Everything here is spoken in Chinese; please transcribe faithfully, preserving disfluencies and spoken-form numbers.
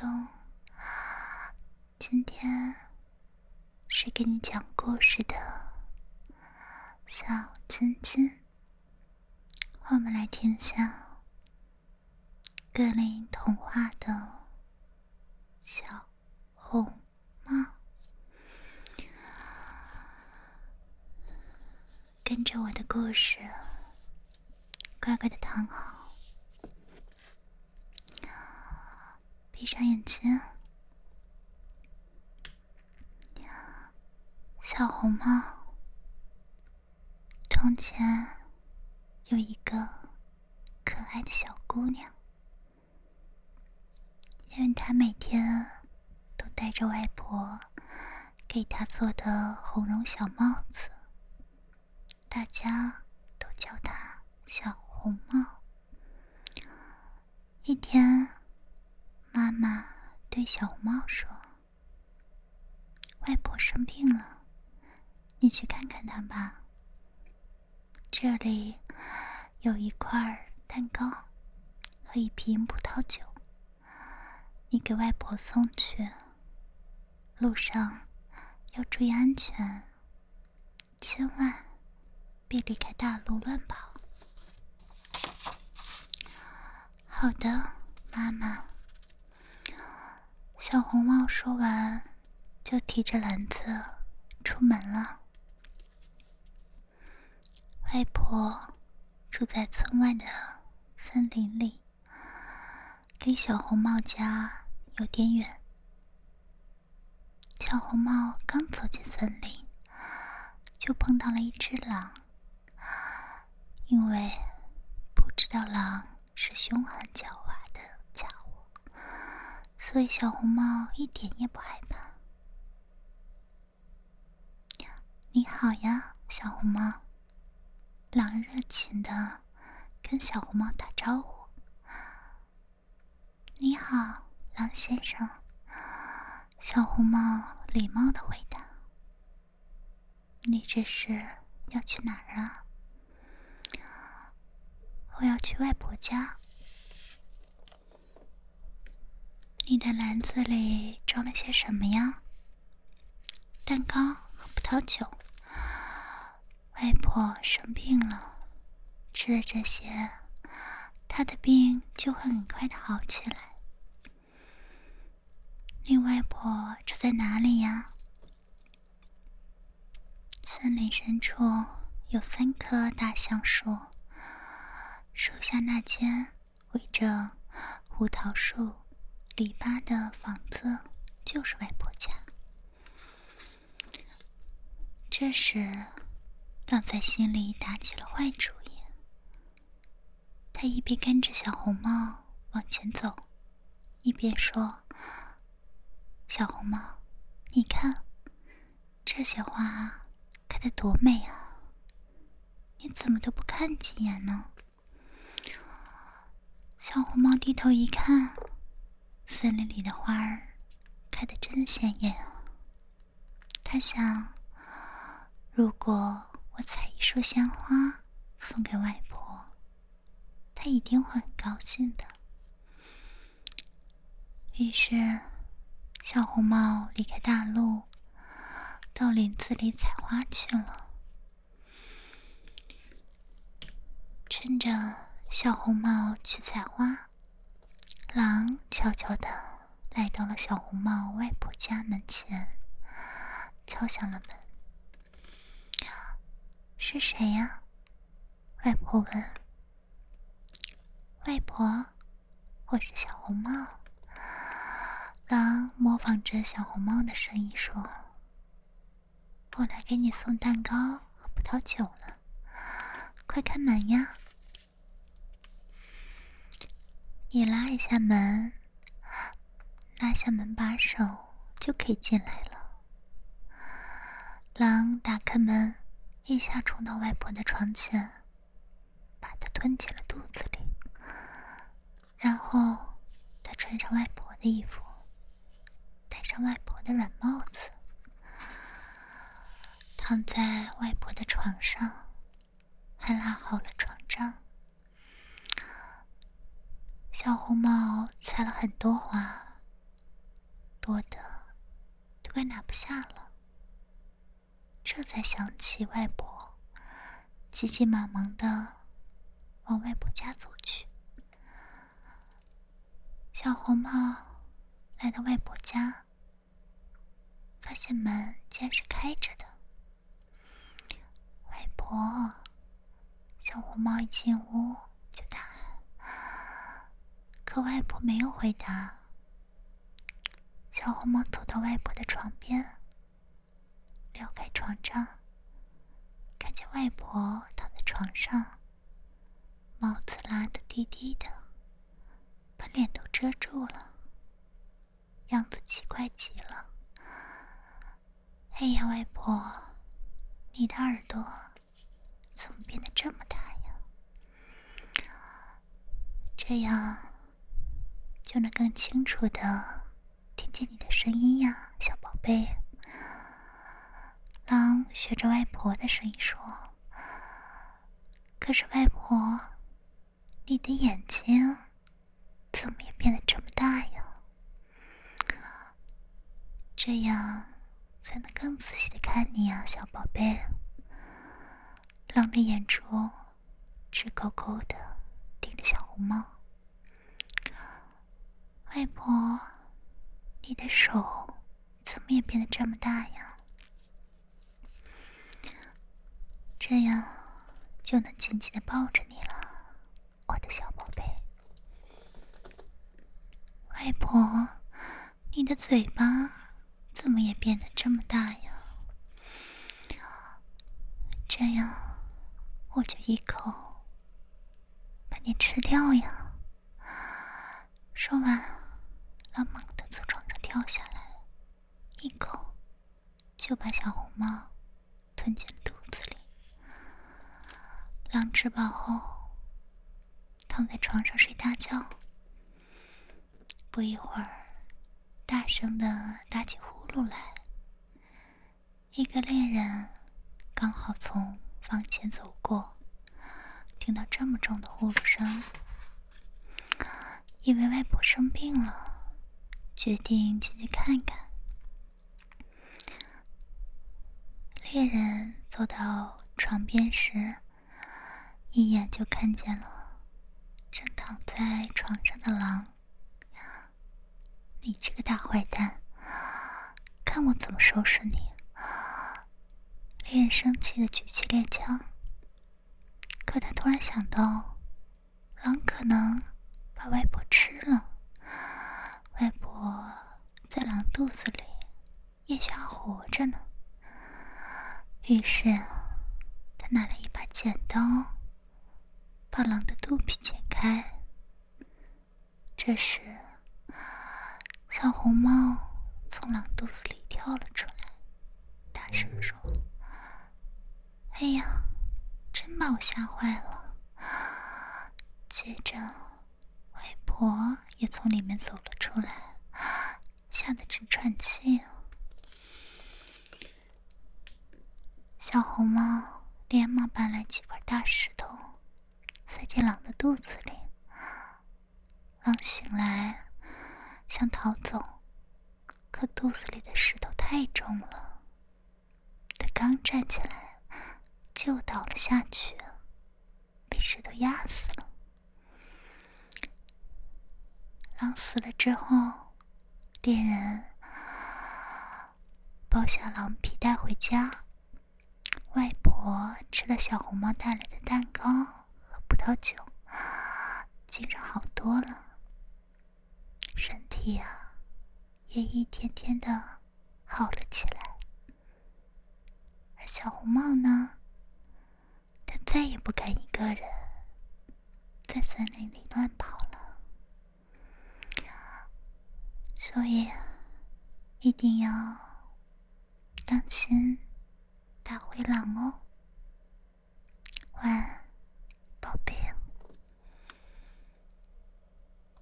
东，今天是给你讲故事的小晶晶，我们来听下格林童话的小红帽。跟着我的故事，乖乖的躺好，闭上眼睛。小红帽，从前有一个可爱的小姑娘，因为她每天都戴着外婆给她做的红绒小帽子，大家都叫她小红帽。一天，妈妈对小红帽说：“外婆生病了，你去看看她吧。这里有一块蛋糕和一瓶葡萄酒，你给外婆送去。路上要注意安全，千万别离开大路乱跑。”好的，妈妈。小红帽说完，就提着篮子出门了。外婆住在村外的森林里，离小红帽家有点远。小红帽刚走进森林，就碰到了一只狼。因为不知道狼是凶狠狡猾的家伙，所以小红帽一点也不害怕。你好呀，小红帽。狼热情地跟小红帽打招呼。你好，狼先生。小红帽礼貌地回答。你这是要去哪儿啊？我要去外婆家。你的篮子里装了些什么呀？蛋糕和葡萄酒。外婆生病了，吃了这些，她的病就会很快的好起来。你外婆住在哪里呀？森林深处有三棵大橡树，树下那间围着胡桃树篱笆的房子就是外婆家。这时，狼在心里打起了坏主意。他一边跟着小红帽往前走，一边说：“小红帽，你看，这些花开得多美啊！你怎么都不看几眼呢？”小红帽低头一看，森林里的花儿开得真鲜艳啊。他想，如果我采一束鲜花送给外婆，她一定会很高兴的。于是，小红帽离开大路，到林子里采花去了。趁着小红帽去采花，狼悄悄地来到了小红帽外婆家门前，敲响了门。是谁呀？外婆问。外婆，我是小红帽。狼模仿着小红帽的声音说：“我来给你送蛋糕和葡萄酒了，快开门呀！”你拉一下门，拉下门把手就可以进来了。狼打开门，一下冲到外婆的床前，把她吞进了肚子里。然后他穿上外婆的衣服，戴上外婆的软帽子，躺在外婆的床上，还拉好了床帐。小红帽采了很多花， 多的都快拿不下了，这才想起外婆，急急忙忙的往外婆家走去。小红帽来到外婆家，发现门竟然是开着的。外婆，小红帽一进屋就大喊，可外婆没有回答。小红帽走到外婆的床边，撩开床帐，看见外婆躺在床上，帽子拉得低低的，把脸都遮住了，样子奇怪极了。哎呀，外婆，你的耳朵怎么变得这么大呀？这样就能更清楚的听见你的声音呀，小宝贝。狼学着外婆的声音说，可是外婆，你的眼睛怎么也变得这么大呀？这样才能更仔细的看你啊，小宝贝。狼的眼珠直勾勾的盯着小红帽。外婆，你的手怎么也变得这么大呀？这样就能紧紧的抱着你了，我的小宝贝。外婆，你的嘴巴怎么也变得这么大呀？这样我就一口把你吃掉呀。说完，狼猛地从床上跳下来，一口就把小红帽吞进肚子里。狼吃饱后躺在床上睡大觉，不一会儿大声地打起呼噜来。一个猎人刚好从房前走过，听到这么重的呼噜声，以为外婆生病了，决定进去看看。猎人走到床边时，一眼就看见了正躺在床上的狼。你这个大坏蛋，看我怎么收拾你！猎人生气地举起猎枪，可他突然想到，狼可能把外婆吃了，外婆在狼肚子里也许还活着呢。于是他拿了一把剪刀，把狼的肚皮剪开。这时小红帽从狼肚子里跳了出来，大声说，哎呀，真把我吓坏了。接着外婆也从里面走了出来，吓得直喘气。小红帽连忙搬来几块大石头，塞进狼的肚子里。狼醒来想逃走，可肚子里的石头太重了，他刚站起来就倒了下去，被石头压死了。狼死了之后，猎人剥下狼皮带回家。外婆吃了小红帽带来的蛋糕和葡萄酒，精神好多了，身体啊也一天天的好了起来。而小红帽呢，他再也不敢一个人在森林里乱跑了。所以一定要当心大灰狼哦。晚安，宝贝。